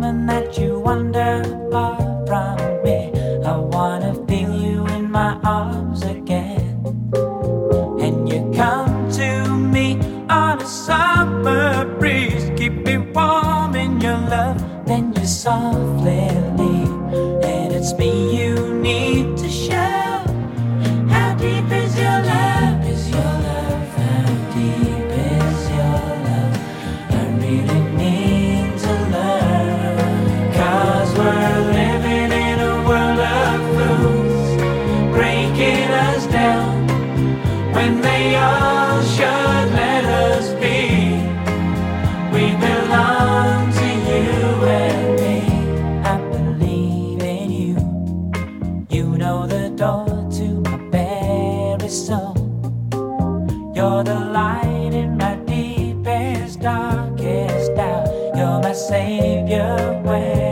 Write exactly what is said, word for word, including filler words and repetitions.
moment that you wander far from me. I wanna feel you in my arms again. And you come to me on a summer breeze, keep me warm in your love, then you softly leave. And it's me you need to show. How deep is your love? Is your love? How deep is your love? I really need to learn. 'Cause we're living in a world of fools, breaking us down when they all should let us be. We belong to you and me. I believe in you. You know the door to my very soul. You're the light in my deepest, darkest doubt. You're my savior when